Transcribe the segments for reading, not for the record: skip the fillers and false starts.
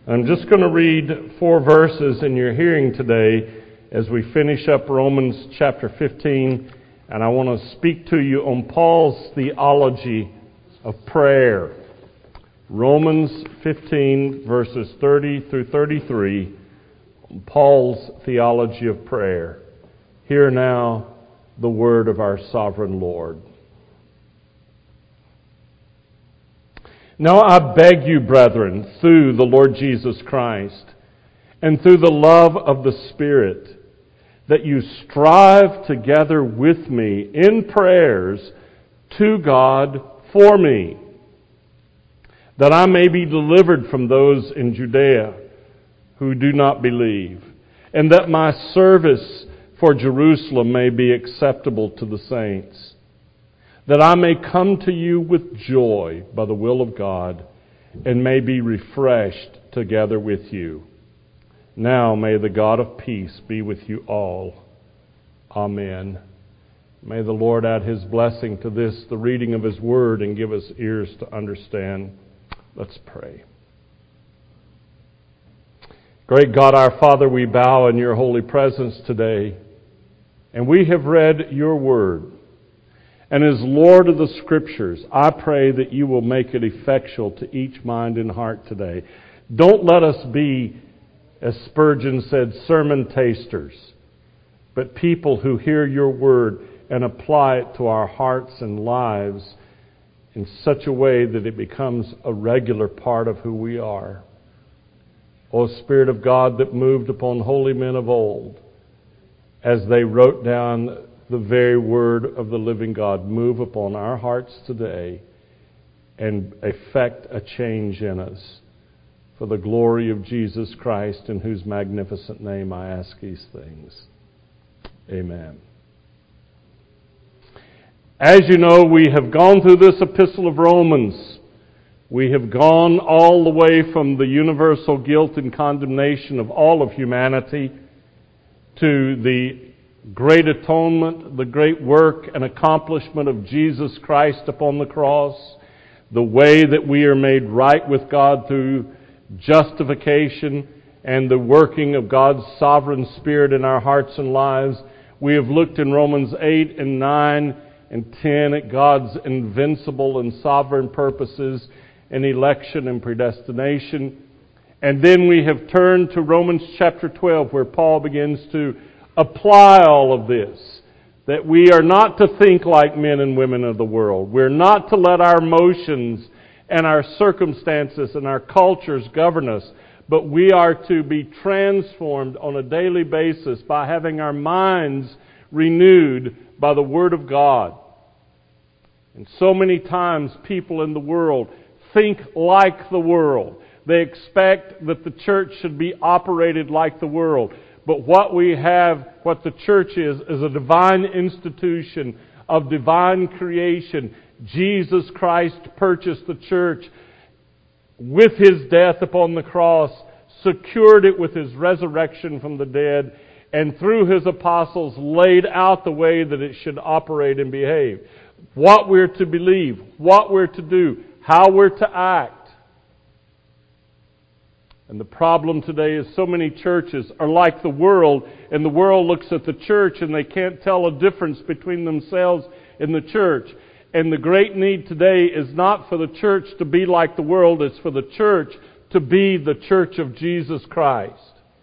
I'm just going to read 4 verses in your hearing today as we finish up Romans chapter 15, and I want to speak to you on Paul's theology of prayer. Romans 15, verses 30 through 33, Paul's theology of prayer. Hear now the word of our sovereign Lord. Now I beg you, brethren, through the Lord Jesus Christ, and through the love of the Spirit, that you strive together with me in prayers to God for me, that I may be delivered from those in Judea who do not believe, and that my service for Jerusalem may be acceptable to the saints, that I may come to you with joy by the will of God, and may be refreshed together with you. Now may the God of peace be with you all. Amen. May the Lord add His blessing to this, the reading of His Word, and give us ears to understand. Let's pray. Great God, our Father, we bow in your holy presence today, and we have read your Word. And as Lord of the Scriptures, I pray that you will make it effectual to each mind and heart today. Don't let us be, as Spurgeon said, sermon tasters, but people who hear your word and apply it to our hearts and lives in such a way that it becomes a regular part of who we are. O Spirit of God that moved upon holy men of old, as they wrote down the very word of the living God, move upon our hearts today and effect a change in us. For the glory of Jesus Christ, in whose magnificent name I ask these things. Amen. As you know, we have gone through this epistle of Romans. We have gone all the way from the universal guilt and condemnation of all of humanity to the great atonement, the great work and accomplishment of Jesus Christ upon the cross, the way that we are made right with God through justification and the working of God's sovereign Spirit in our hearts and lives. We have looked in Romans 8 and 9 and 10 at God's invincible and sovereign purposes in election and predestination. And then we have turned to Romans chapter 12, where Paul begins to apply all of this, that we are not to think like men and women of the world. We're not to let our emotions and our circumstances and our cultures govern us, but we are to be transformed on a daily basis by having our minds renewed by the Word of God. And so many times people in the world think like the world. They expect that the church should be operated like the world. But what we have, what the church is a divine institution of divine creation. Jesus Christ purchased the church with His death upon the cross, secured it with His resurrection from the dead, and through His apostles laid out the way that it should operate and behave. What we're to believe, what we're to do, how we're to act. And the problem today is so many churches are like the world, and the world looks at the church and they can't tell a difference between themselves and the church. And the great need today is not for the church to be like the world, it's for the church to be the church of Jesus Christ.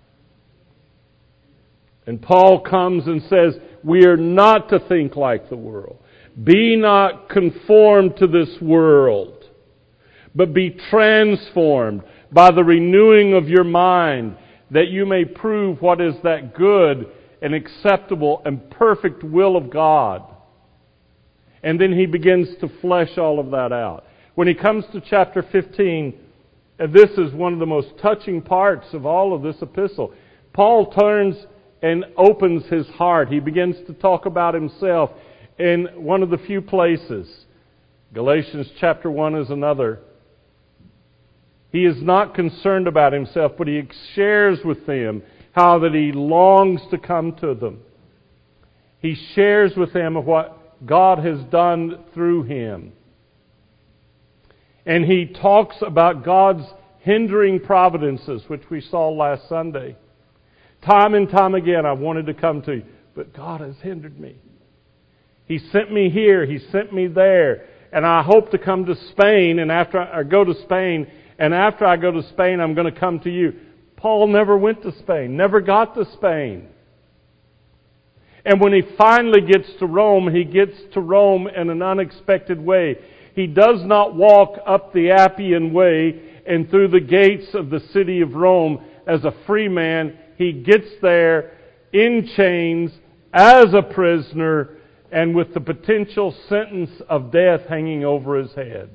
And Paul comes and says, we are not to think like the world. Be not conformed to this world, but be transformed by the renewing of your mind, that you may prove what is that good and acceptable and perfect will of God. And then he begins to flesh all of that out. When he comes to chapter 15, and this is one of the most touching parts of all of this epistle, Paul turns and opens his heart. He begins to talk about himself in one of the few places. Galatians chapter 1 is another. He is not concerned about himself, but he shares with them how that he longs to come to them. He shares with them of what God has done through him. And he talks about God's hindering providences, which we saw last Sunday. Time and time again, I wanted to come to you, but God has hindered me. He sent me here, He sent me there, and I hope to come to Spain, and after I go to Spain, I'm going to come to you. Paul never went to Spain, never got to Spain. And when he finally gets to Rome, he gets to Rome in an unexpected way. He does not walk up the Appian Way and through the gates of the city of Rome as a free man. He gets there in chains, as a prisoner, and with the potential sentence of death hanging over his head.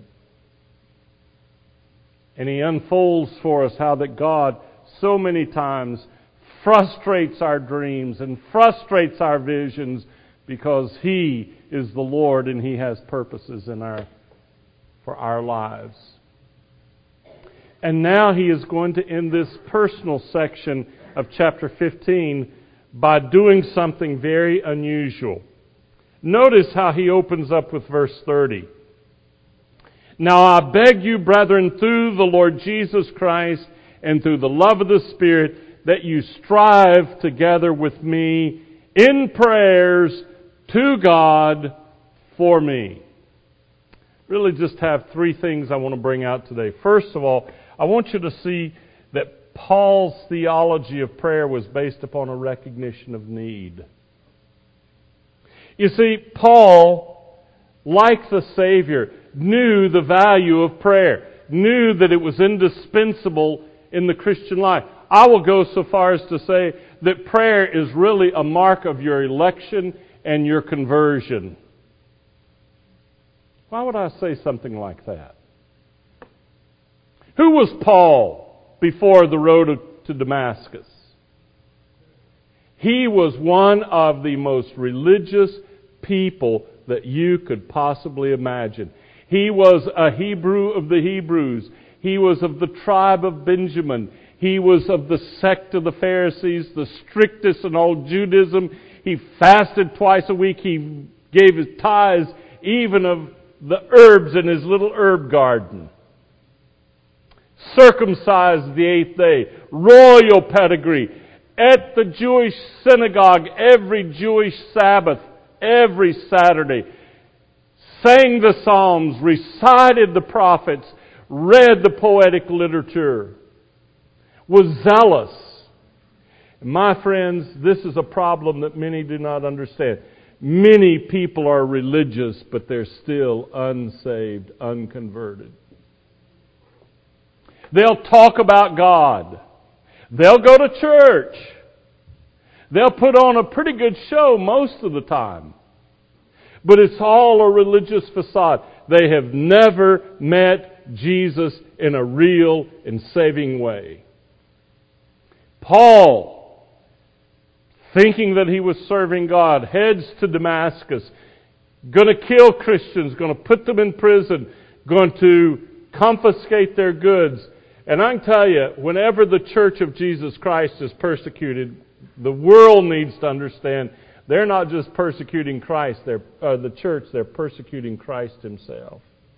And he unfolds for us how that God so many times frustrates our dreams and frustrates our visions because He is the Lord and He has purposes for our lives. And now He is going to end this personal section of chapter 15 by doing something very unusual. Notice how He opens up with verse 30. Now I beg you, brethren, through the Lord Jesus Christ and through the love of the Spirit, that you strive together with me in prayers to God for me. Really just have three things I want to bring out today. First of all, I want you to see that Paul's theology of prayer was based upon a recognition of need. You see, Paul, like the Savior, knew the value of prayer, knew that it was indispensable in the Christian life. I will go so far as to say that prayer is really a mark of your election and your conversion. Why would I say something like that? Who was Paul before the road to Damascus? He was one of the most religious people that you could possibly imagine. He was a Hebrew of the Hebrews. He was of the tribe of Benjamin. He was of the sect of the Pharisees, the strictest in all Judaism. He fasted twice a week. He gave his tithes even of the herbs in his little herb garden. Circumcised the eighth day. Royal pedigree. At the Jewish synagogue every Jewish Sabbath, every Saturday. Sang the Psalms, recited the prophets, read the poetic literature, was zealous. My friends, this is a problem that many do not understand. Many people are religious, but they're still unsaved, unconverted. They'll talk about God. They'll go to church. They'll put on a pretty good show most of the time. But it's all a religious facade. They have never met Jesus in a real and saving way. Paul, thinking that he was serving God, heads to Damascus, going to kill Christians, going to put them in prison, going to confiscate their goods. And I can tell you, whenever the Church of Jesus Christ is persecuted, the world needs to understand they're not just persecuting Christ, the church, they're persecuting Christ Himself.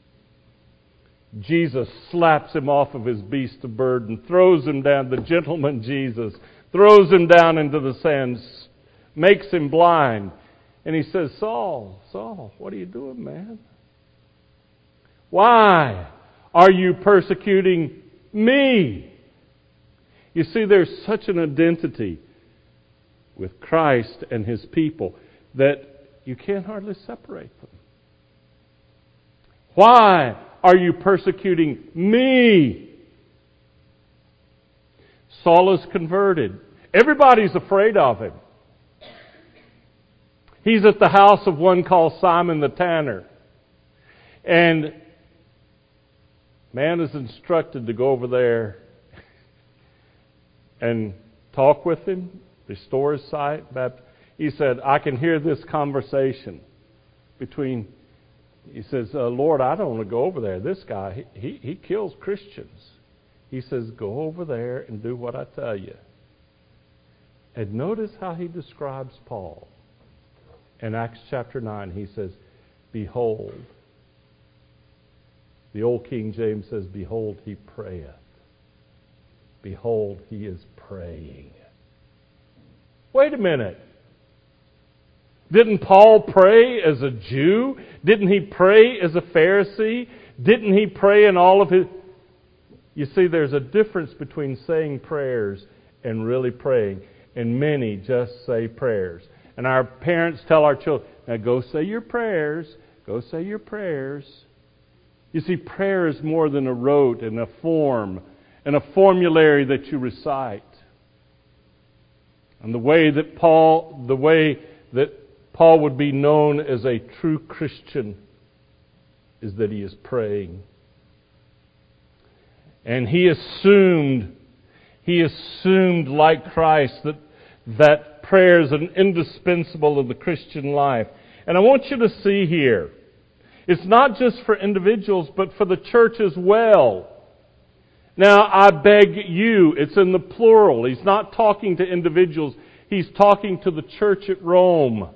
Jesus slaps him off of his beast of burden, throws him down, the gentleman Jesus, throws him down into the sands, makes him blind. And he says, Saul, Saul, what are you doing, man? Why are you persecuting me? You see, there's such an identity with Christ and His people that you can't hardly separate them. Why are you persecuting me? Saul is converted. Everybody's afraid of him. He's at the house of one called Simon the Tanner. And man is instructed to go over there and talk with him, restore his sight. He said, I can hear this conversation between, he says, Lord, I don't want to go over there. This guy, he kills Christians. He says, go over there and do what I tell you. And notice how he describes Paul. In Acts chapter 9, he says, behold. The old King James says, behold, he prayeth. behold, he is praying. Wait a minute. Didn't Paul pray as a Jew? Didn't he pray as a Pharisee? Didn't he pray in all of his... You see, there's a difference between saying prayers and really praying. And many just say prayers. And our parents tell our children, now go say your prayers. Go say your prayers. You see, prayer is more than a rote and a form and a formulary that you recite. And the way that Paul would be known as a true Christian is that he is praying. And he assumed like Christ that prayer is an indispensable of the Christian life. And I want you to see here, it's not just for individuals, but for the church as well. Now, I beg you, it's in the plural. He's not talking to individuals. He's talking to the church at Rome.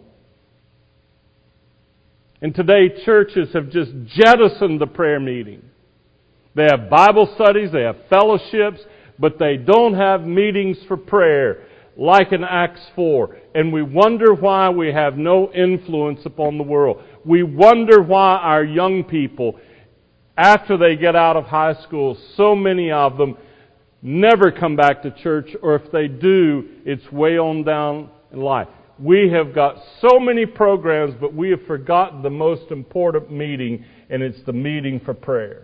And today, churches have just jettisoned the prayer meeting. They have Bible studies, they have fellowships, but they don't have meetings for prayer, like in Acts 4. And we wonder why we have no influence upon the world. We wonder why our young people, after they get out of high school, so many of them never come back to church, or if they do, it's way on down in life. We have got so many programs, but we have forgotten the most important meeting, and it's the meeting for prayer.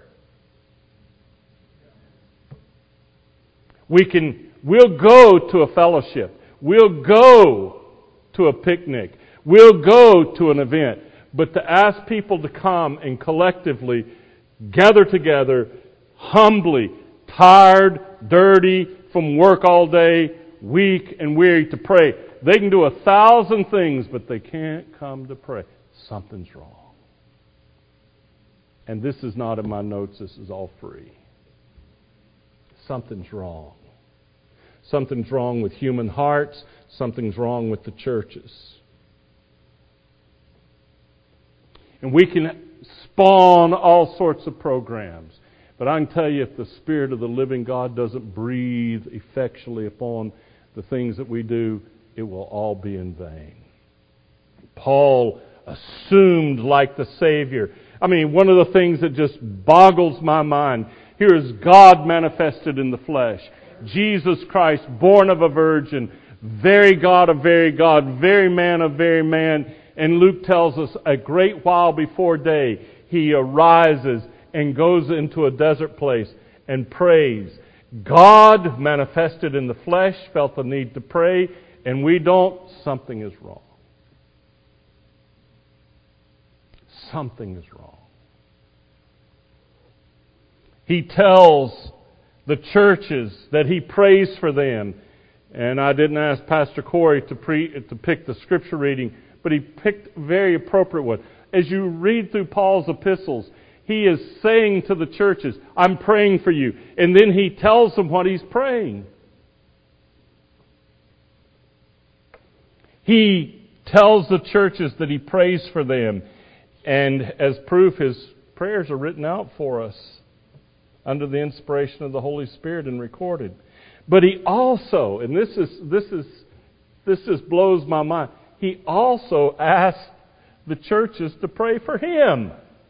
We'll go to a fellowship. We'll go to a picnic. We'll go to an event. But to ask people to come and collectively gather together, humbly, tired, dirty, from work all day, weak and weary to pray. They can do 1,000 things, but they can't come to pray. Something's wrong. And this is not in my notes. This is all free. Something's wrong. Something's wrong with human hearts. Something's wrong with the churches. And we can spawn all sorts of programs. But I can tell you, if the Spirit of the living God doesn't breathe effectually upon the things that we do, it will all be in vain. Paul assumed like the Savior. I mean, one of the things that just boggles my mind, here is God manifested in the flesh. Jesus Christ, born of a virgin, very God of very God, very man of very man. And Luke tells us a great while before day, he arises and goes into a desert place and prays. God manifested in the flesh, felt the need to pray, and we don't. Something is wrong. Something is wrong. He tells the churches that he prays for them. And I didn't ask Pastor Corey to pick the scripture reading, but he picked a very appropriate one. As you read through Paul's epistles, he is saying to the churches, I'm praying for you. And then he tells them what he's praying. He tells the churches that he prays for them. And as proof, his prayers are written out for us under the inspiration of the Holy Spirit and recorded. But he also, and this just blows my mind, he also asked the churches to pray for him.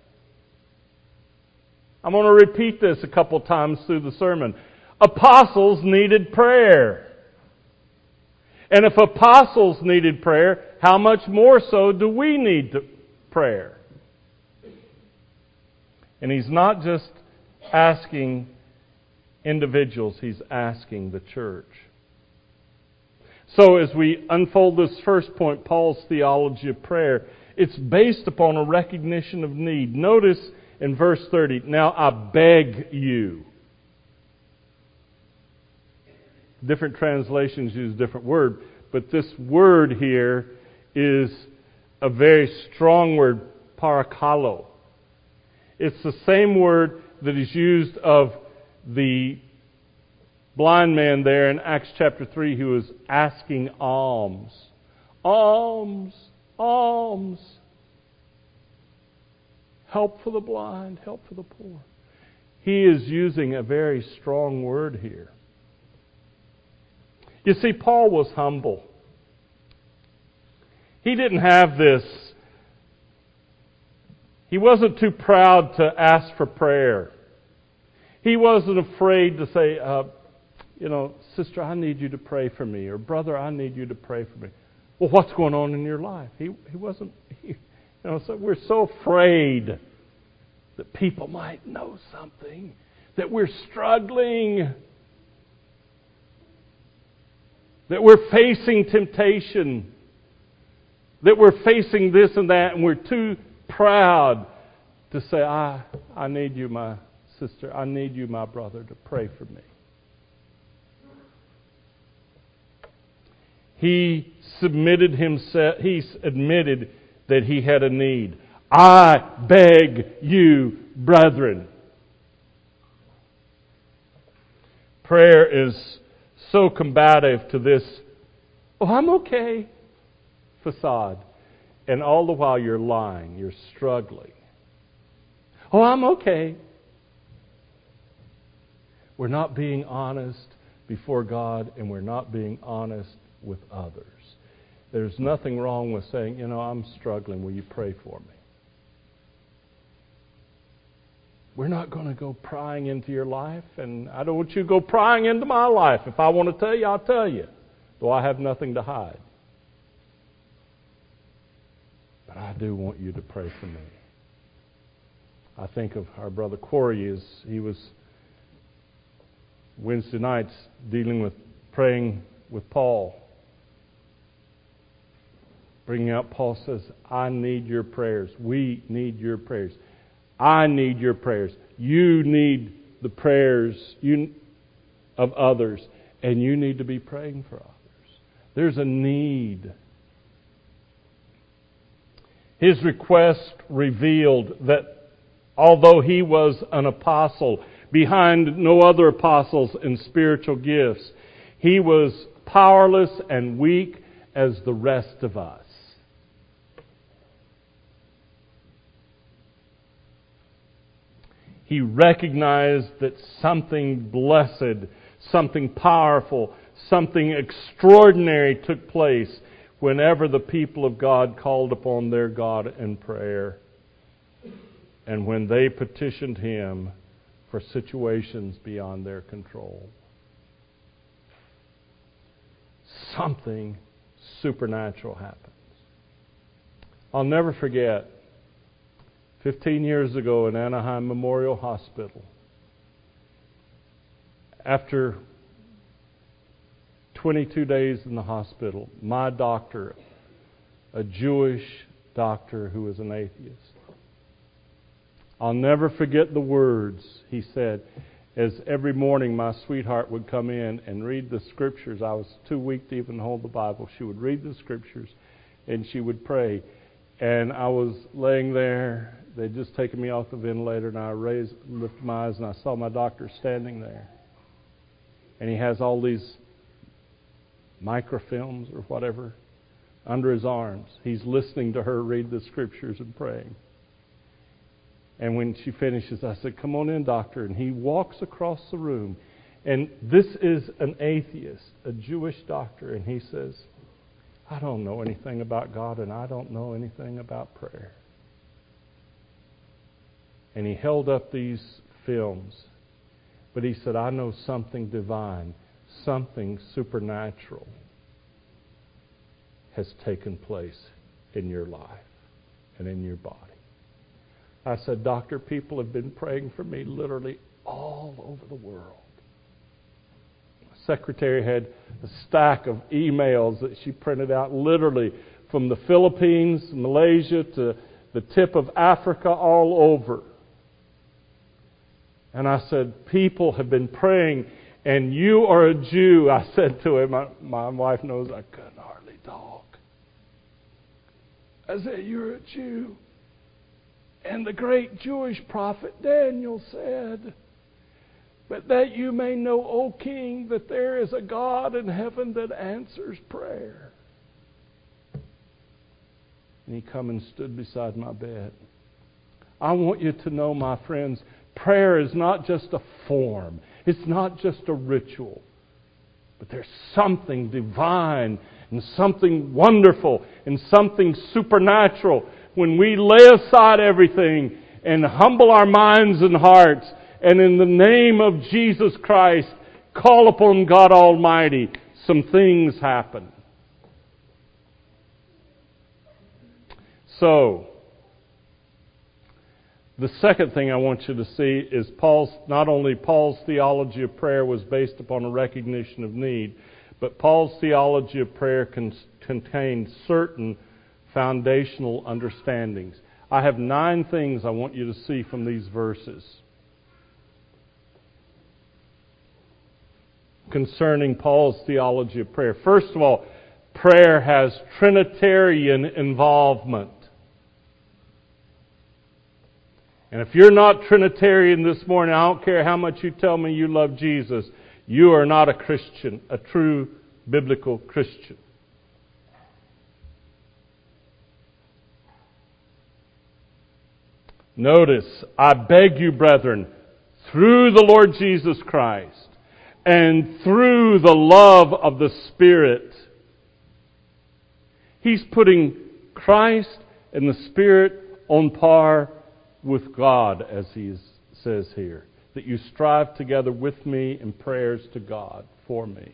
I'm going to repeat this a couple times through the sermon. Apostles needed prayer. And if apostles needed prayer, how much more so do we need prayer? And he's not just asking individuals, he's asking the church. So as we unfold this first point, Paul's theology of prayer, it's based upon a recognition of need. Notice in verse 30, now I beg you. Different translations use different word, but this word here is a very strong word, parakalo. It's the same word that is used of the blind man there in Acts chapter 3 who was asking alms. Alms, alms. Help for the blind, help for the poor. He is using a very strong word here. You see, Paul was humble. He didn't have this. He wasn't too proud to ask for prayer. He wasn't afraid to say, sister, I need you to pray for me, or brother, I need you to pray for me. Well, what's going on in your life? He wasn't. So we're so afraid that people might know something, that we're struggling, that we're facing temptation, that we're facing this and that, and we're too proud to say, I need you, my sister, I need you, my brother, to pray for me. He submitted himself, he admitted that he had a need. I beg you, brethren. Prayer is so combative to this, I'm okay facade. And all the while you're lying, you're struggling. I'm okay. We're not being honest before God, and we're not being honest with others. There's nothing wrong with saying, I'm struggling. Will you pray for me? We're not going to go prying into your life, and I don't want you to go prying into my life. If I want to tell you, I'll tell you, though I have nothing to hide. But I do want you to pray for me. I think of our brother Corey as he was Wednesday nights dealing with praying with Paul. Bringing out, Paul says, I need your prayers. We need your prayers. I need your prayers. You need the prayers of others. And you need to be praying for others. There's a need. His request revealed that although he was an apostle, behind no other apostles in spiritual gifts, he was powerless and weak as the rest of us. He recognized that something blessed, something powerful, something extraordinary took place whenever the people of God called upon their God in prayer, and when they petitioned Him for situations beyond their control. Something supernatural happens. I'll never forget 15 years ago in Anaheim Memorial Hospital, after 22 days in the hospital, my doctor, a Jewish doctor who was an atheist, I'll never forget the words he said as every morning my sweetheart would come in and read the Scriptures. I was too weak to even hold the Bible. She would read the Scriptures and she would pray. And I was laying there. They'd just taken me off the ventilator, and I lifted my eyes and I saw my doctor standing there. And he has all these microfilms or whatever under his arms. He's listening to her read the Scriptures and praying. And when she finishes, I said, "Come on in, doctor." And he walks across the room. And this is an atheist, a Jewish doctor. And he says, "I don't know anything about God, and I don't know anything about prayer." And he held up these films. But he said, "I know something divine, something supernatural has taken place in your life and in your body." I said, "Doctor, people have been praying for me literally all over the world." The secretary had a stack of emails that she printed out literally from the Philippines, Malaysia, to the tip of Africa, all over. And I said, "People have been praying, and you are a Jew." I said to him, my wife knows I couldn't hardly talk. I said, "You're a Jew. And the great Jewish prophet Daniel said, 'But that you may know, O king, that there is a God in heaven that answers prayer.'" And he come and stood beside my bed. I want you to know, my friends, prayer is not just a form. It's not just a ritual. But there's something divine and something wonderful and something supernatural when we lay aside everything and humble our minds and hearts and in the name of Jesus Christ call upon God Almighty. Some things happen. So, the second thing I want you to see is not only Paul's theology of prayer was based upon a recognition of need, but Paul's theology of prayer contained certain foundational understandings. I have 9 things I want you to see from these verses concerning Paul's theology of prayer. First of all, prayer has Trinitarian involvement. And if you're not Trinitarian this morning, I don't care how much you tell me you love Jesus, you are not a Christian, a true biblical Christian. Notice, I beg you, brethren, through the Lord Jesus Christ and through the love of the Spirit. He's putting Christ and the Spirit on par with God, as he says here, that you strive together with me in prayers to God for me.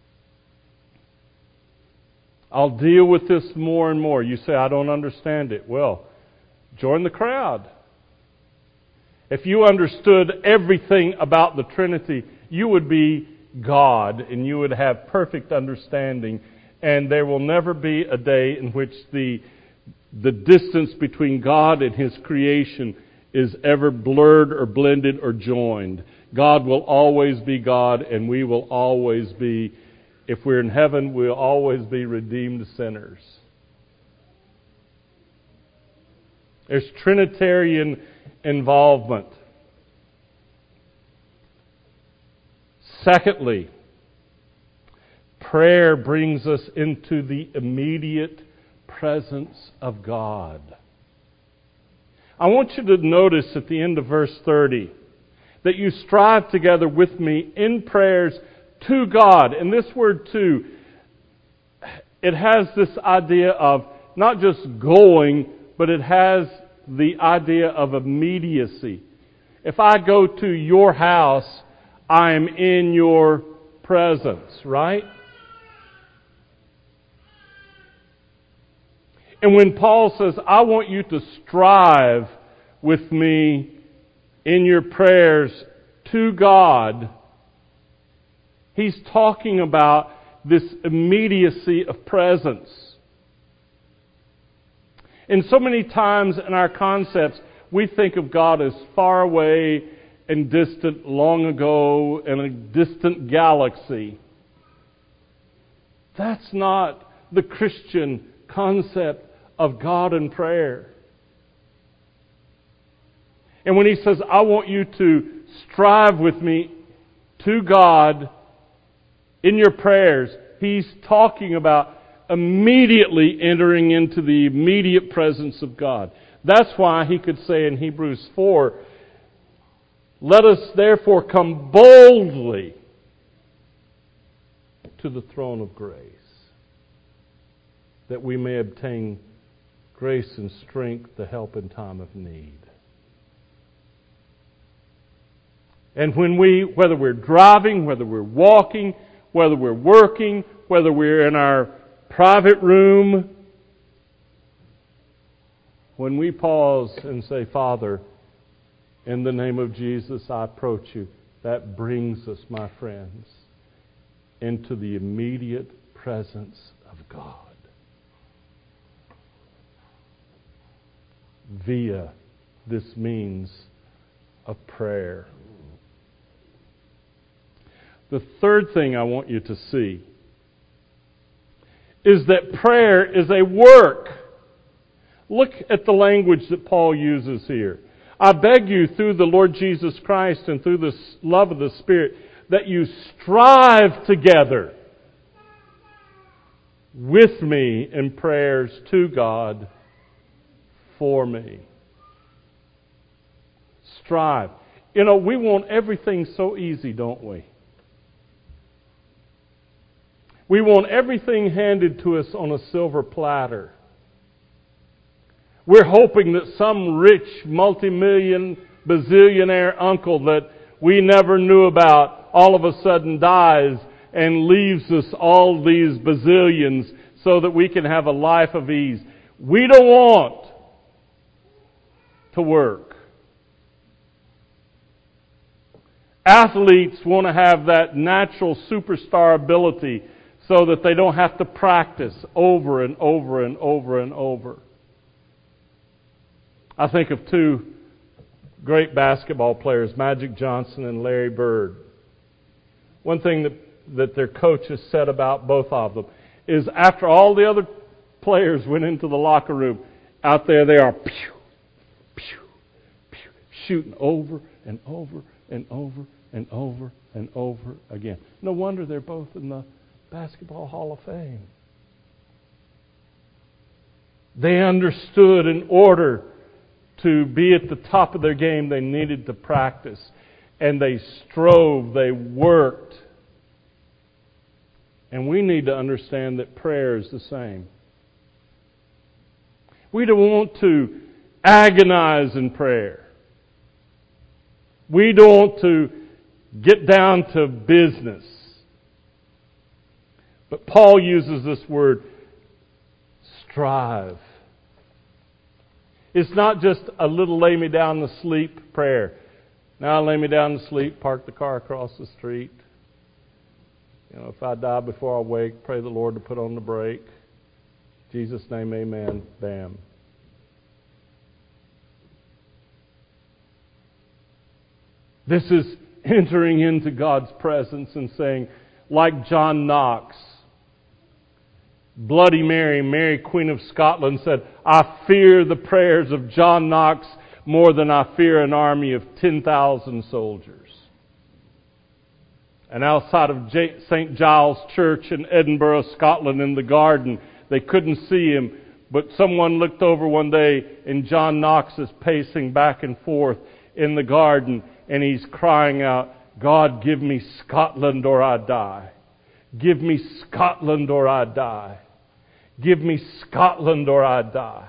I'll deal with this more and more. You say, I don't understand it. Well, join the crowd. If you understood everything about the Trinity, you would be God and you would have perfect understanding, and there will never be a day in which the distance between God and His creation is ever blurred or blended or joined. God will always be God, and we will always be, if we're in heaven, we'll always be redeemed sinners. There's Trinitarian involvement. Secondly, prayer brings us into the immediate presence of God. I want you to notice at the end of verse 30 that you strive together with me in prayers to God. And this word "to," it has this idea of not just going, but it has the idea of immediacy. If I go to your house, I am in your presence, right? And when Paul says, I want you to strive with me in your prayers to God, he's talking about this immediacy of presence. And so many times in our concepts, we think of God as far away and distant, long ago, in a distant galaxy. That's not the Christian concept of God and prayer. And when he says, I want you to strive with me to God in your prayers, he's talking about immediately entering into the immediate presence of God. That's why he could say in Hebrews 4, let us therefore come boldly to the throne of grace, that we may obtain grace and strength to help in time of need. And whether we're driving, whether we're walking, whether we're working, whether we're in our private room, when we pause and say, Father, in the name of Jesus, I approach you, that brings us, my friends, into the immediate presence of God via this means of prayer. The third thing I want you to see is that prayer is a work. Look at the language that Paul uses here. I beg you, through the Lord Jesus Christ and through the love of the Spirit, that you strive together with me in prayers to God for me. Strive. You know, we want everything so easy, don't we? We want everything handed to us on a silver platter. We're hoping that some rich, multi-million, bazillionaire uncle that we never knew about all of a sudden dies and leaves us all these bazillions so that we can have a life of ease. We don't want to work. Athletes want to have that natural superstar ability so that they don't have to practice over and over and over and over. I think of two great basketball players, Magic Johnson and Larry Bird. One thing that their coaches said about both of them is after all the other players went into the locker room, out there they are pew, pew, pew, shooting over and over and over and over and over again. No wonder they're both in the Basketball Hall of Fame. They understood in order to be at the top of their game, they needed to practice. And they strove, they worked. And we need to understand that prayer is the same. We don't want to agonize in prayer. We don't want to get down to business. But Paul uses this word, strive. It's not just a little lay me down to sleep prayer. Now lay me down to sleep, park the car across the street. If I die before I wake, pray the Lord to put on the brake. In Jesus' name, amen. Bam. This is entering into God's presence and saying, like John Knox, Bloody Mary, Mary Queen of Scotland, said, I fear the prayers of John Knox more than I fear an army of 10,000 soldiers. And outside of St. Giles Church in Edinburgh, Scotland, in the garden, they couldn't see him, but someone looked over one day and John Knox is pacing back and forth in the garden and he's crying out, God, give me Scotland or I die. Give me Scotland or I die. Give me Scotland or I die.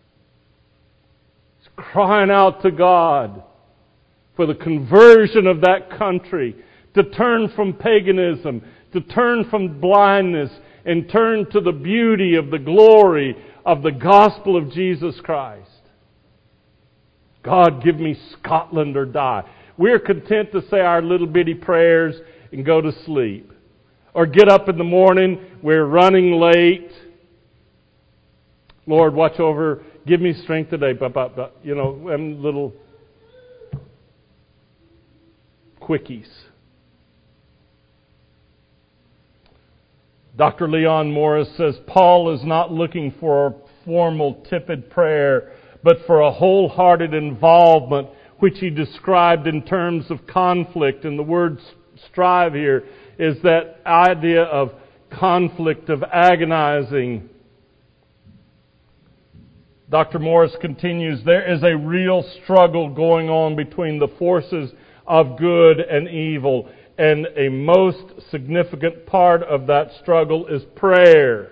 He's crying out to God for the conversion of that country, to turn from paganism, to turn from blindness, and turn to the beauty of the glory of the gospel of Jesus Christ. God, give me Scotland or die. We're content to say our little bitty prayers and go to sleep. Or get up in the morning, we're running late. Lord, watch over, give me strength today. And little quickies. Dr. Leon Morris says, Paul is not looking for a formal, tepid prayer, but for a wholehearted involvement, which he described in terms of conflict. And the word strive here is that idea of conflict, of agonizing. Dr. Morris continues, there is a real struggle going on between the forces of good and evil, and a most significant part of that struggle is prayer.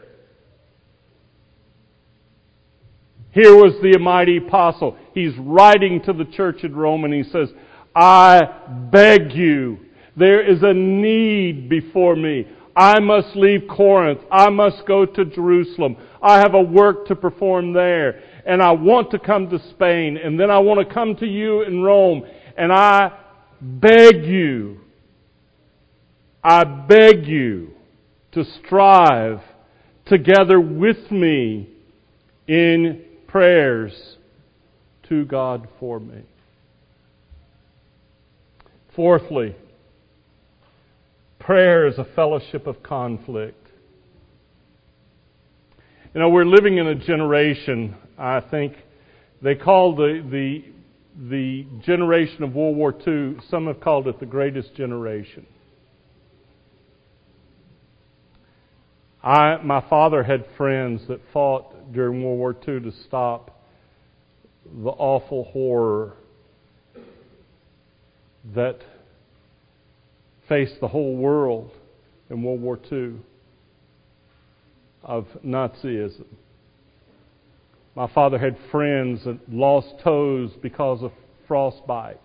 Here was the mighty apostle. He's writing to the church in Rome and he says, I beg you, there is a need before me. I must leave Corinth. I must go to Jerusalem. I have a work to perform there. And I want to come to Spain. And then I want to come to you in Rome. And I beg you to strive together with me in prayers to God for me. Fourthly, prayer is a fellowship of conflict. We're living in a generation, I think, they call the generation of World War II, some have called it the greatest generation. My father had friends that fought during World War II to stop the awful horror that faced the whole world in World War II. of Nazism. My father had friends that lost toes because of frostbite.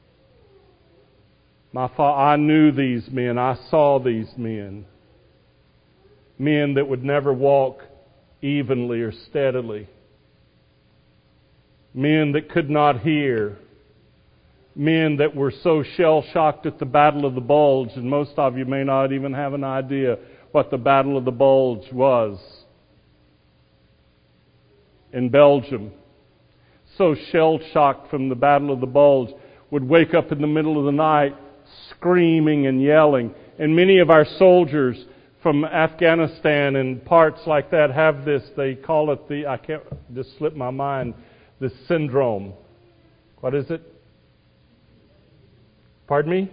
I knew these men. I saw these men. Men that would never walk evenly or steadily. Men that could not hear. Men that were so shell-shocked at the Battle of the Bulge, and most of you may not even have an idea what the Battle of the Bulge was in Belgium. So shell-shocked from the Battle of the Bulge, would wake up in the middle of the night screaming and yelling. And many of our soldiers from Afghanistan and parts like that have this. They call it I can't just slip my mind, this syndrome. What is it? Pardon me?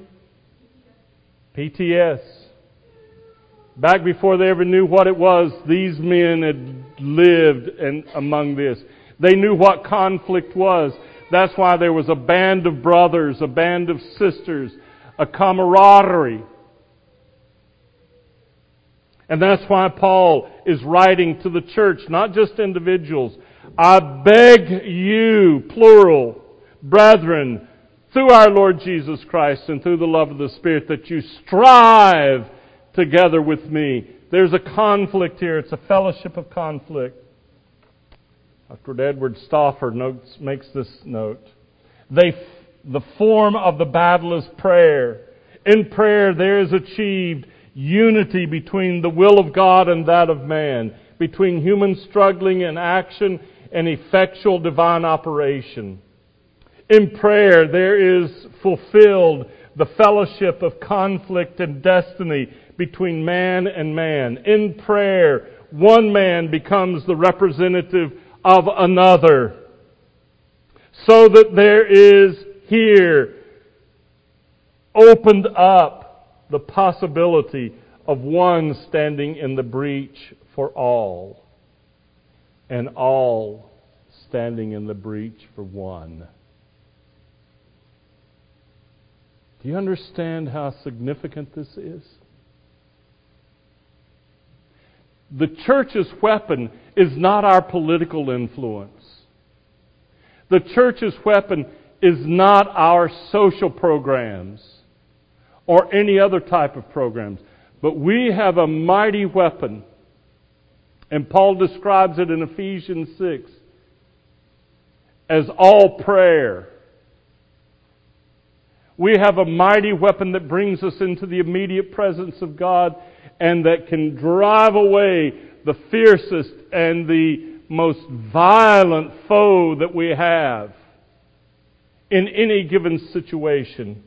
PTS. Back before they ever knew what it was, these men had lived among this. They knew what conflict was. That's why there was a band of brothers, a band of sisters, a camaraderie. And that's why Paul is writing to the church, not just individuals. I beg you, plural, brethren, through our Lord Jesus Christ and through the love of the Spirit, that you strive together with me. There's a conflict here. It's a fellowship of conflict. Dr. Edward Stauffer makes this note. The form of the battle is prayer. In prayer there is achieved unity between the will of God and that of man, between human struggling and action and effectual divine operation. In prayer there is fulfilled the fellowship of conflict and destiny between man and man. In prayer, one man becomes the representative of another, so that there is here opened up the possibility of one standing in the breach for all, and all standing in the breach for one. Do you understand how significant this is? The church's weapon is not our political influence. The church's weapon is not our social programs or any other type of programs. But we have a mighty weapon. And Paul describes it in Ephesians 6 as all prayer. We have a mighty weapon that brings us into the immediate presence of God and that can drive away the fiercest and the most violent foe that we have in any given situation.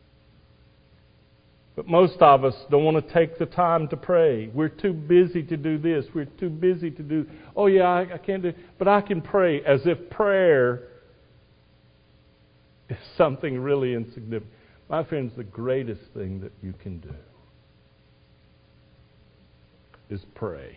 But most of us don't want to take the time to pray. We're too busy to do this. We're too busy to do, I can't do, but I can pray, as if prayer is something really insignificant. My friends, the greatest thing that you can do is pray.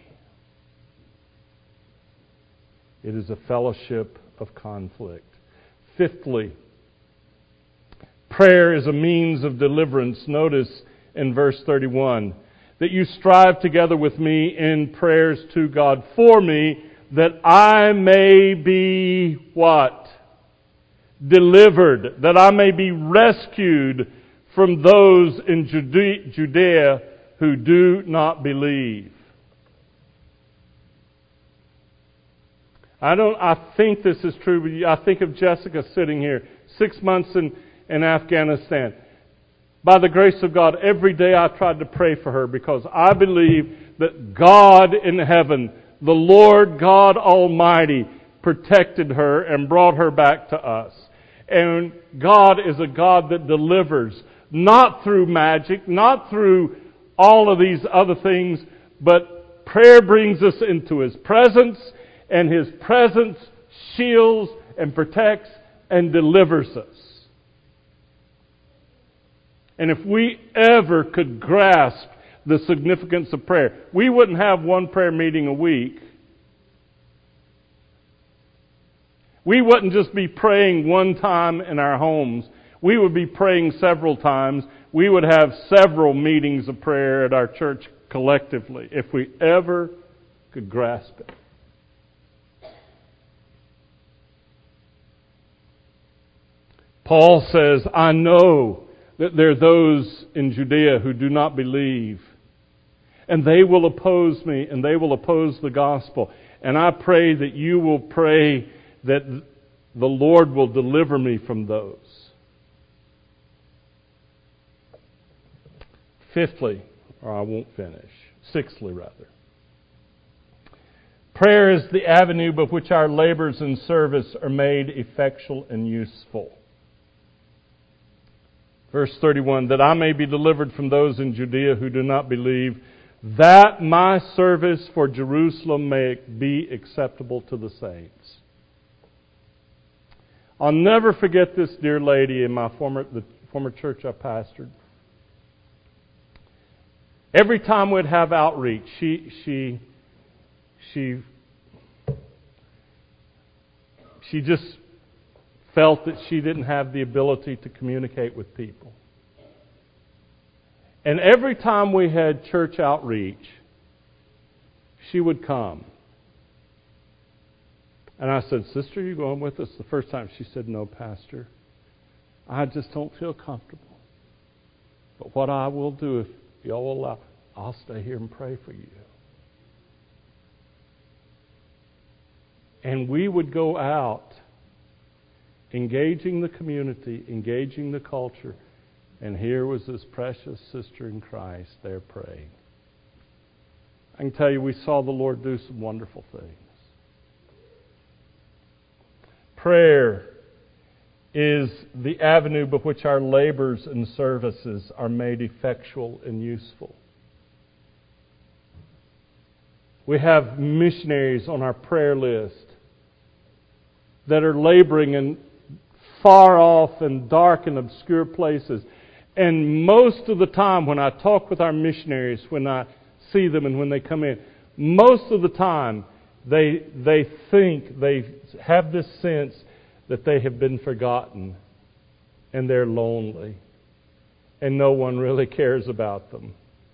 It is a fellowship of conflict. Fifthly, prayer is a means of deliverance. Notice in verse 31, that you strive together with me in prayers to God for me, that I may be what? Delivered, that I may be rescued from those in Judea who do not believe. I think this is true, but I think of Jessica sitting here, 6 months in Afghanistan. By the grace of God, every day I tried to pray for her because I believe that God in heaven, the Lord God Almighty, protected her and brought her back to us. And God is a God that delivers, not through magic, not through all of these other things, but prayer brings us into His presence, and His presence shields and protects and delivers us. And if we ever could grasp the significance of prayer, we wouldn't have one prayer meeting a week. We wouldn't just be praying one time in our homes. We would be praying several times. We would have several meetings of prayer at our church collectively if we ever could grasp it. Paul says, I know that there are those in Judea who do not believe, and they will oppose me, and they will oppose the gospel. And I pray that you will pray that the Lord will deliver me from those. Fifthly, or I won't finish. Sixthly, rather. Prayer is the avenue by which our labors and service are made effectual and useful. Verse 31, that I may be delivered from those in Judea who do not believe, that my service for Jerusalem may be acceptable to the saints. I'll never forget this dear lady in the former church I pastored. Every time we'd have outreach, she just felt that she didn't have the ability to communicate with people. And every time we had church outreach, she would come. And I said, Sister, are you going with us? The first time she said, No, Pastor. I just don't feel comfortable. But what I will do, if y'all will allow, I'll stay here and pray for you. And we would go out engaging the community, engaging the culture, and here was this precious sister in Christ there praying. I can tell you, we saw the Lord do some wonderful things. Prayer is the avenue by which our labors and services are made effectual and useful. We have missionaries on our prayer list that are laboring in far off and dark and obscure places. And most of the time when I talk with our missionaries, when I see them and when they come in, most of the time they think, they have this sense that they have been forgotten and they're lonely and no one really cares about them.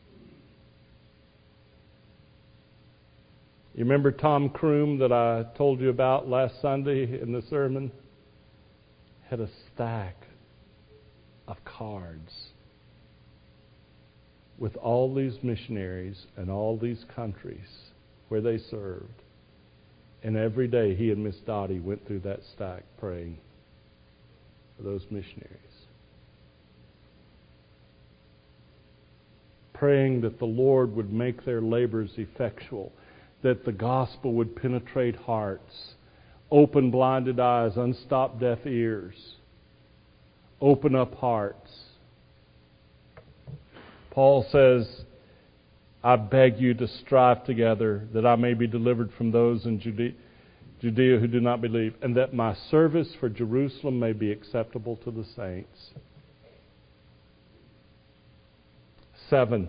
You remember Tom Croom that I told you about last Sunday in the sermon? Had a stack of cards with all these missionaries and all these countries where they served. And every day he and Miss Dottie went through that stack praying for those missionaries. Praying that the Lord would make their labors effectual, that the gospel would penetrate hearts, open blinded eyes, unstop deaf ears, open up hearts. Paul says, I beg you to strive together that I may be delivered from those in Judea who do not believe, and that my service for Jerusalem may be acceptable to the saints. 7.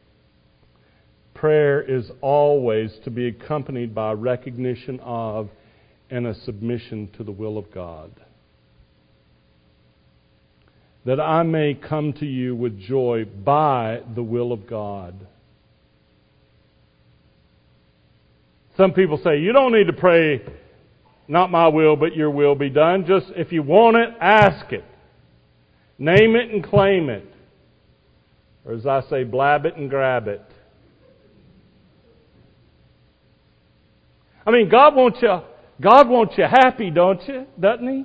Prayer is always to be accompanied by a recognition of and a submission to the will of God. That I may come to you with joy by the will of God. Some people say, you don't need to pray, not my will, but your will be done. Just if you want it, ask it. Name it and claim it. Or as I say, blab it and grab it. I mean, God wants you happy, don't you? Doesn't He?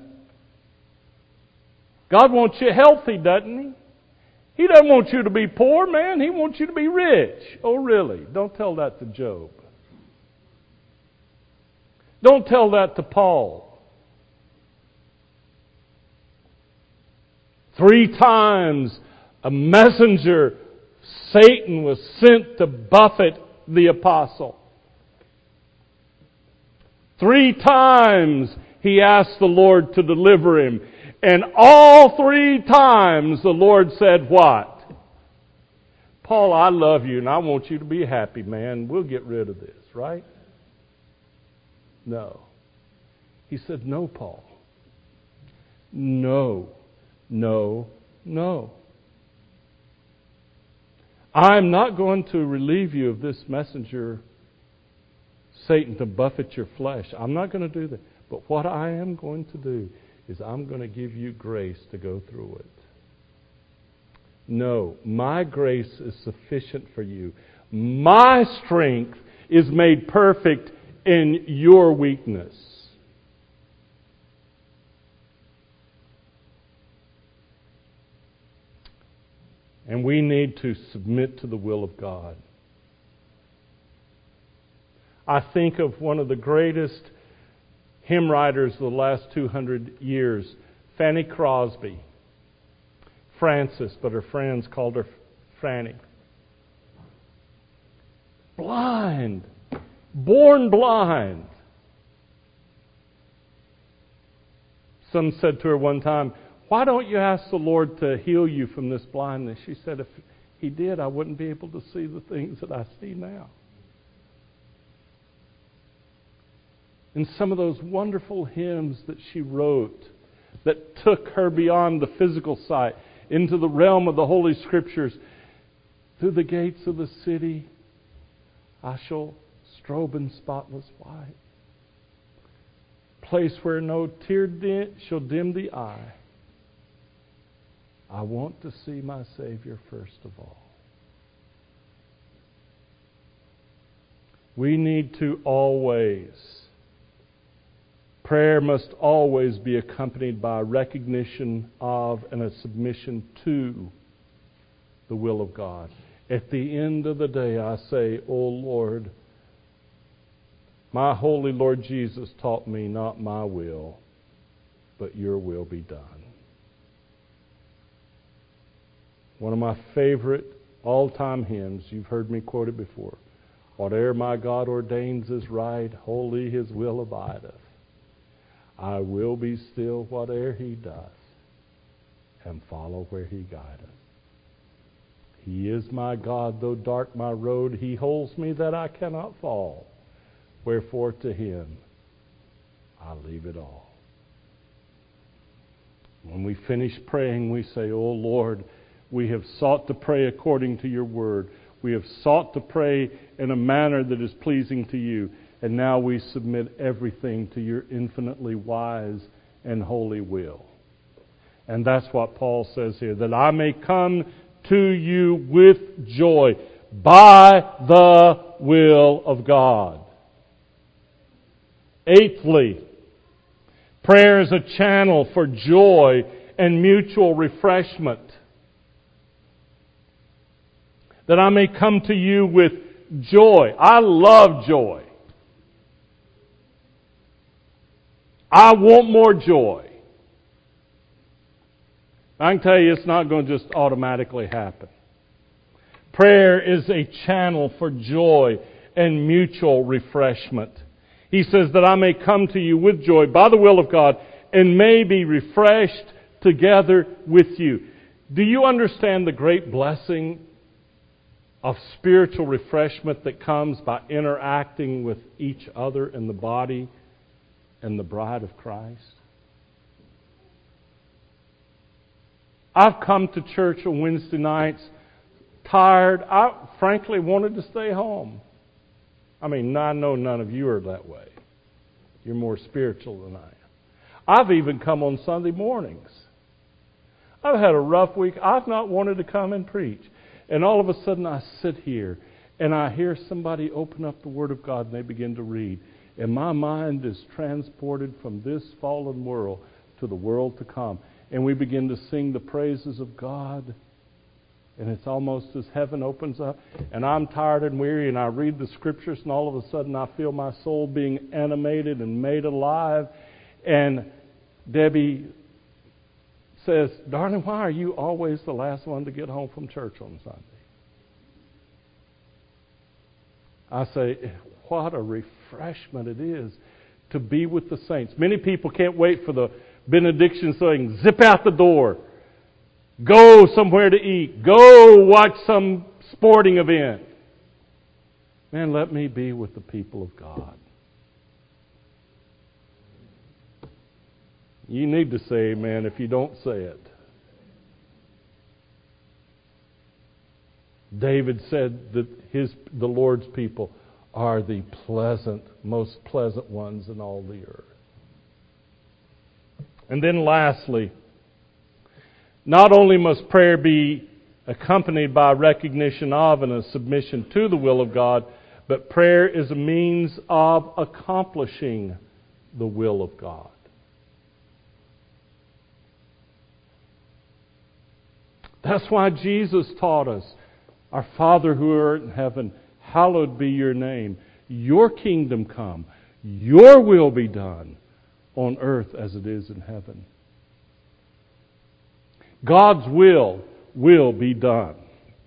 God wants you healthy, doesn't He? He doesn't want you to be poor, man. He wants you to be rich. Oh, really? Don't tell that to Job. Don't tell that to Paul. 3 times a messenger, Satan, was sent to buffet the apostle. 3 times he asked the Lord to deliver him. And all 3 times the Lord said what? Paul, I love you and I want you to be happy, man. We'll get rid of this, right? No. He said, no, Paul. No, no, no. I'm not going to relieve you of this messenger Satan to buffet your flesh. I'm not going to do that. But what I am going to do is I'm going to give you grace to go through it. No, my grace is sufficient for you. My strength is made perfect in your weakness. And we need to submit to the will of God. I think of one of the greatest hymn writers of the last 200 years, Fanny Crosby. Frances, but her friends called her Fanny. Blind. Born blind. Some said to her one time, "Why don't you ask the Lord to heal you from this blindness?" She said, "If He did, I wouldn't be able to see the things that I see now." And some of those wonderful hymns that she wrote that took her beyond the physical sight into the realm of the Holy Scriptures. Through the gates of the city I shall strobe in spotless white. Place where no tear shall dim the eye. I want to see my Savior first of all. We need to always, prayer must always be accompanied by a recognition of and a submission to the will of God. At the end of the day, I say, "O Lord, my holy Lord Jesus taught me not my will, but your will be done." One of my favorite all-time hymns, you've heard me quote it before. "Whate'er my God ordains is right, holy His will abideth. I will be still whate'er He doth, and follow where He guideth. He is my God, though dark my road, He holds me that I cannot fall. Wherefore to Him I leave it all." When we finish praying, we say, "O Lord, we have sought to pray according to your word. We have sought to pray in a manner that is pleasing to you. And now we submit everything to your infinitely wise and holy will." And that's what Paul says here, that I may come to you with joy by the will of God. Eighthly, prayer is a channel for joy and mutual refreshment. That I may come to you with joy. I love joy. I want more joy. I can tell you it's not going to just automatically happen. Prayer is a channel for joy and mutual refreshment. He says that I may come to you with joy by the will of God and may be refreshed together with you. Do you understand the great blessing of spiritual refreshment that comes by interacting with each other in the body and the bride of Christ? I've come to church on Wednesday nights tired. I frankly wanted to stay home. I mean, I know none of you are that way. You're more spiritual than I am. I've even come on Sunday mornings. I've had a rough week. I've not wanted to come and preach. And all of a sudden I sit here and I hear somebody open up the Word of God and they begin to read. And my mind is transported from this fallen world to the world to come. And we begin to sing the praises of God. And it's almost as heaven opens up. And I'm tired and weary and I read the Scriptures and all of a sudden I feel my soul being animated and made alive. And Debbie says, "Darling, why are you always the last one to get home from church on Sunday?" I say, what a refreshment it is to be with the saints. Many people can't wait for the benediction so they can zip out the door, go somewhere to eat, go watch some sporting event. Man, let me be with the people of God. You need to say amen if you don't say it. David said that the Lord's people are the most pleasant ones in all the earth. And then lastly, not only must prayer be accompanied by recognition of and a submission to the will of God, but prayer is a means of accomplishing the will of God. That's why Jesus taught us, Our Father who art in heaven, hallowed be your name. Your kingdom come. Your will be done on earth as it is in heaven. God's will be done.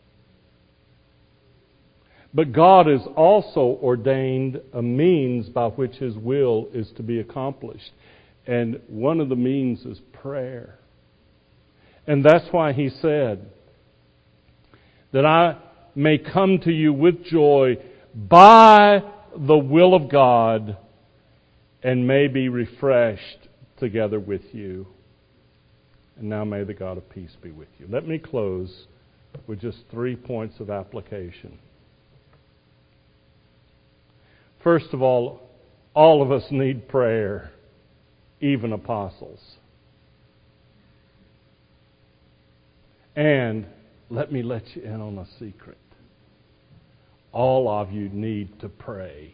But God has also ordained a means by which His will is to be accomplished. And one of the means is prayer. And that's why He said that I may come to you with joy by the will of God and may be refreshed together with you. And now may the God of peace be with you. Let me close with just 3 points of application. First of all of us need prayer, even apostles. And let me let you in on a secret. All of you need to pray.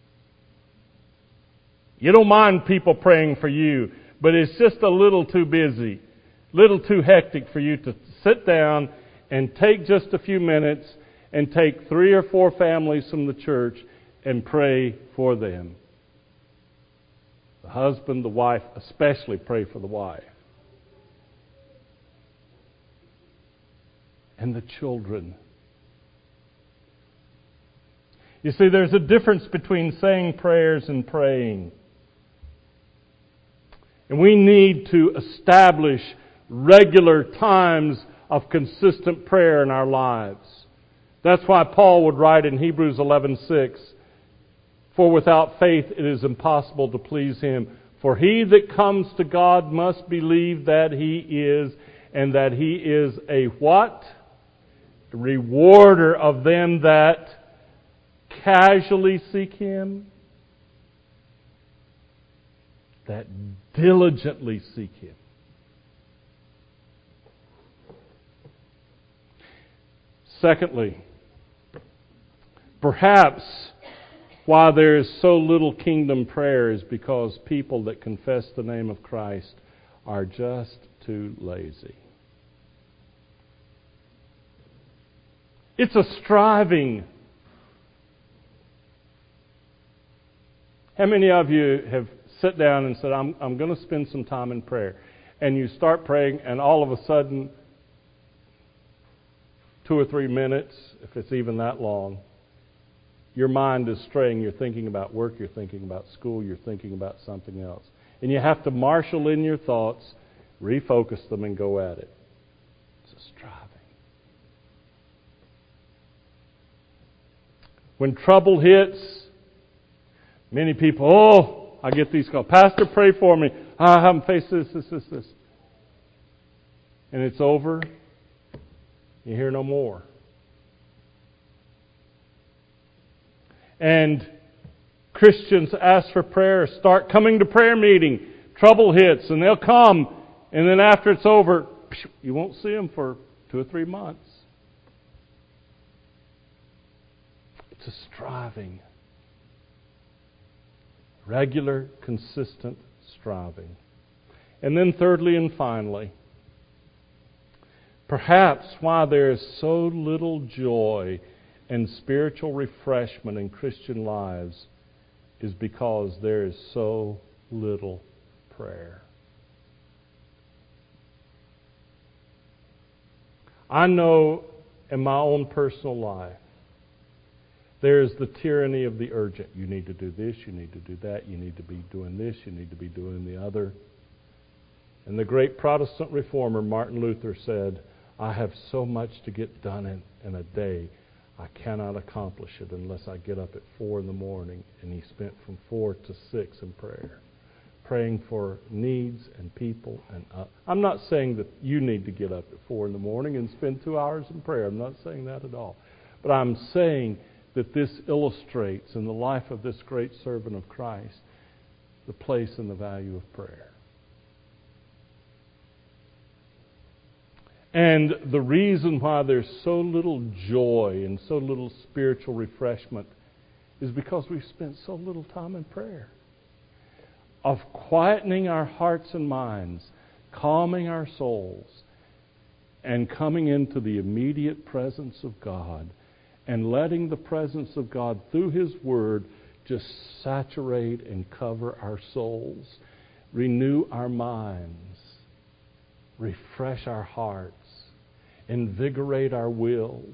You don't mind people praying for you, but it's just a little too busy, little too hectic for you to sit down and take just a few minutes and take 3 or 4 families from the church and pray for them. The husband, the wife, especially pray for the wife. And the children. You see, there's a difference between saying prayers and praying. And we need to establish regular times of consistent prayer in our lives. That's why Paul would write in Hebrews 11:6, "For without faith it is impossible to please Him. For he that comes to God must believe that He is, and that He is a" what? "Rewarder of them that casually seek Him." That diligently seek Him. Secondly, perhaps why there is so little kingdom prayer is because people that confess the name of Christ are just too lazy. It's a striving. How many of you have sat down and said, I'm going to spend some time in prayer. And you start praying, and all of a sudden, 2 or 3 minutes, if it's even that long, your mind is straying. You're thinking about work, you're thinking about school, you're thinking about something else. And you have to marshal in your thoughts, refocus them, and go at it. It's a striving. When trouble hits, many people, I get these calls, "Pastor, pray for me. I haven't faced this. And it's over. You hear no more. And Christians ask for prayer, start coming to prayer meeting. Trouble hits, and they'll come. And then after it's over, you won't see them for 2 or 3 months. It's a striving. Regular, consistent striving. And then thirdly and finally, perhaps why there is so little joy and spiritual refreshment in Christian lives is because there is so little prayer. I know in my own personal life, there is the tyranny of the urgent. You need to do this, you need to do that, you need to be doing this, you need to be doing the other. And the great Protestant reformer Martin Luther said, "I have so much to get done in a day, I cannot accomplish it unless I get up at 4 in the morning." And he spent from 4 to 6 in prayer, praying for needs and people. And I'm not saying that you need to get up at 4 in the morning and spend 2 hours in prayer. I'm not saying that at all. But I'm saying that this illustrates in the life of this great servant of Christ the place and the value of prayer. And the reason why there's so little joy and so little spiritual refreshment is because we've spent so little time in prayer. Of quietening our hearts and minds, calming our souls, and coming into the immediate presence of God, and letting the presence of God through His Word just saturate and cover our souls, renew our minds, refresh our hearts, invigorate our wills.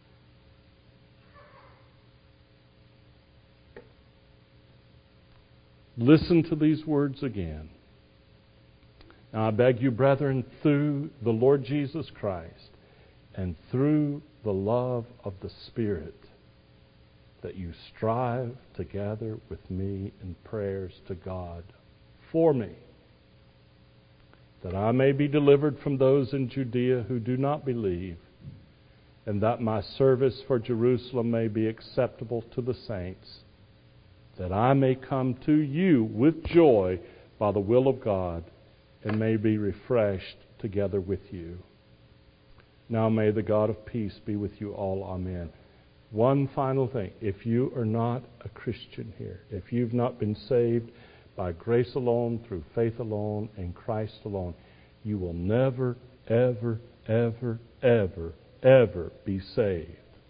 Listen to these words again. Now I beg you, brethren, through the Lord Jesus Christ and through the love of the Spirit, that you strive together with me in prayers to God for me, that I may be delivered from those in Judea who do not believe, and that my service for Jerusalem may be acceptable to the saints, that I may come to you with joy by the will of God, and may be refreshed together with you. Now may the God of peace be with you all. Amen. One final thing. If you are not a Christian here, if you've not been saved by grace alone, through faith alone, in Christ alone, you will never, ever, ever, ever, ever be saved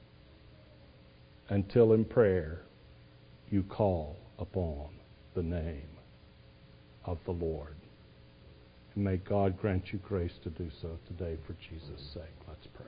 until in prayer you call upon the name of the Lord. And may God grant you grace to do so today for Jesus' sake. Let's pray.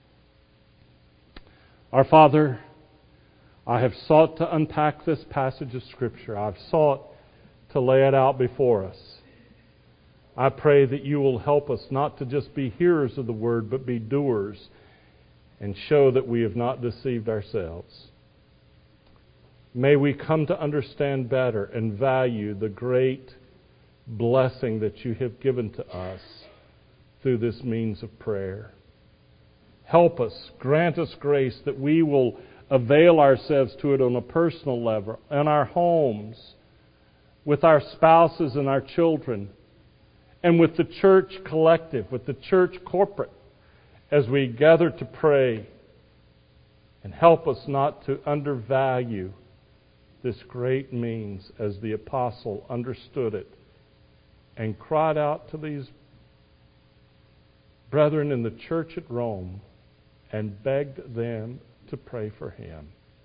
Our Father, I have sought to unpack this passage of Scripture. I've sought to lay it out before us. I pray that you will help us not to just be hearers of the Word, but be doers and show that we have not deceived ourselves. May we come to understand better and value the great blessing that you have given to us through this means of prayer. Help us, grant us grace that we will avail ourselves to it on a personal level, in our homes, with our spouses and our children, and with the church collective, with the church corporate, as we gather to pray. And help us not to undervalue this great means as the apostle understood it and cried out to these brethren in the church at Rome and begged them to pray for him.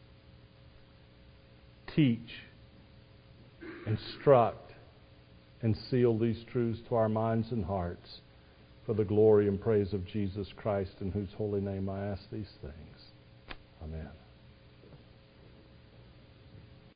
Teach, instruct, and seal these truths to our minds and hearts for the glory and praise of Jesus Christ, in whose holy name I ask these things. Amen.